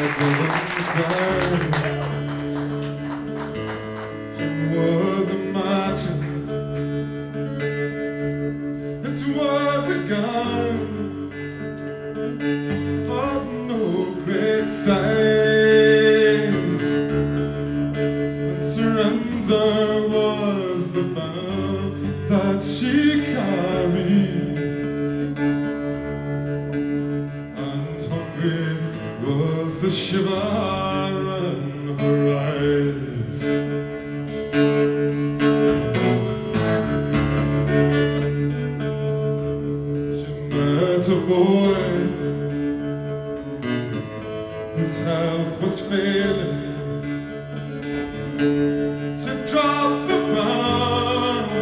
Was a marching, it was a gun of no great size, and surrender was the banner that she carried, and hungry was the shiver in her eyes. A boy, his health was failing. She dropped the banner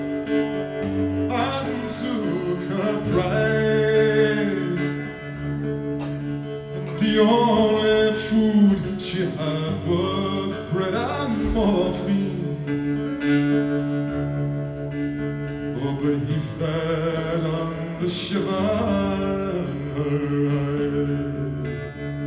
and took her prize, and the only food she had was bread and morphine. Oh, but he fed on the shiver in her eyes.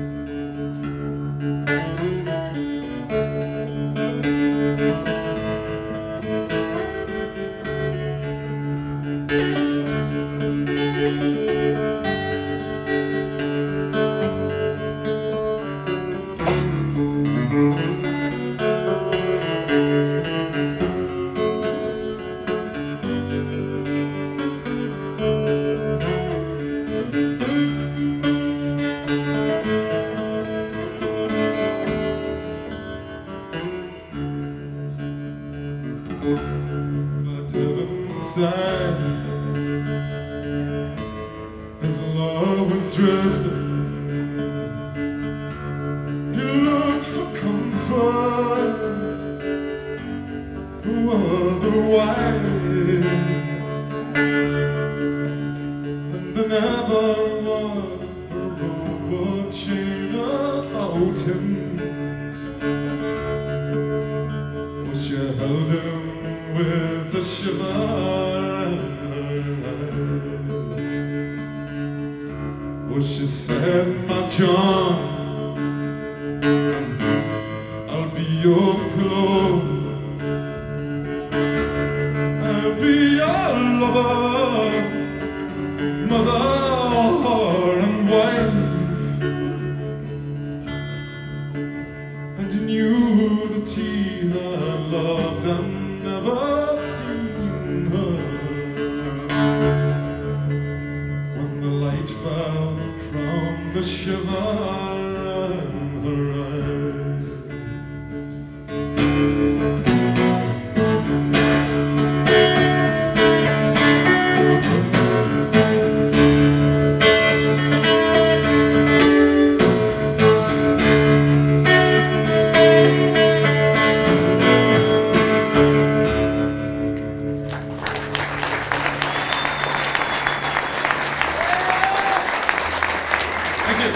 But inside, his love was drifting. He looked for comfort otherwise, and there never was a rope or chain about him. She held him with a shiver in her eyes. Oh, she said, my John, I'll be your pillow, I'll be your lover, mother and wife. And he knew that he had loved and never seen her. When the light fell from the shiver in her eyes. Thank you.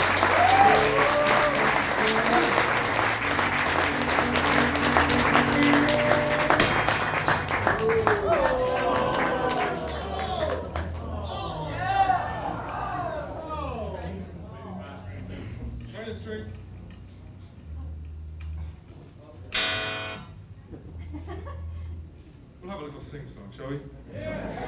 Try to straight. We'll have a little sing song, shall we? Yeah.